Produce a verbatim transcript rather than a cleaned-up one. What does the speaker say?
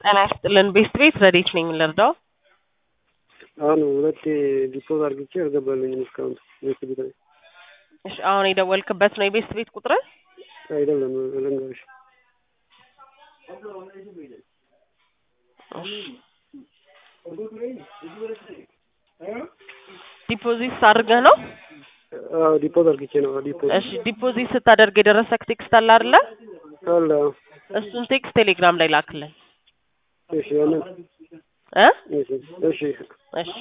ጤና ይስጥልን ቤስት ቤት ረዲት ነኝ ልርዳው? አሁን ሁለት ዲፖዝ አድርጌ አልገባልኝም እስካሁን ቤስት ቤት ላይ። እሺ አሁን የደወልክበት ነው የቤስት ቤት ቁጥር? አይደለም ልንገርሽ። ዲፖዚት አድርገህ ነው? አዎ ዲፖዝ አድርጌ ነው ዲፖዝ። እሺ ዲፖዚት ስታደርግ የደረሰክ ቴክስት አለ አይደለ? አለ። እሱን ቴክስት ቴሌግራም ላይ ላክልን። እሺ ያንን እ እሺ እሺ እሺ